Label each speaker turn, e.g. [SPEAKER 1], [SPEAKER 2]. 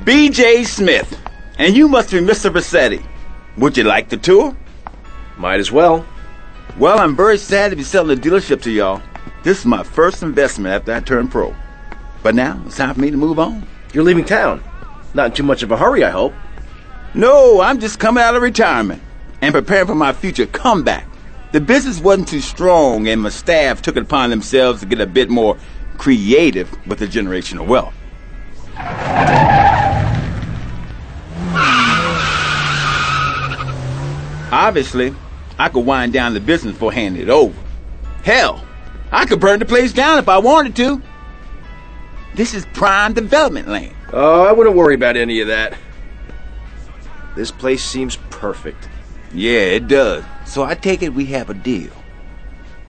[SPEAKER 1] B.J. Smith, and you must be Mr. Bassetti. Would you like the tour?
[SPEAKER 2] Might as well.
[SPEAKER 1] Well, I'm very sad to be selling the dealership to y'all. This is my first investment after I turned pro. But now, it's time for me to move on.
[SPEAKER 2] You're leaving town. Not in too much of a hurry, I hope.
[SPEAKER 1] No, I'm just coming out of retirement and preparing for my future comeback. The business wasn't too strong, and my staff took it upon themselves to get a bit more creative with the generational wealth. Obviously, I could wind down the business before handing it over. Hell, I could burn the place down if I wanted to. This is prime development land.
[SPEAKER 2] Oh, I wouldn't worry about any of that. This place seems perfect.
[SPEAKER 1] Yeah, it does. So I take it we have a deal.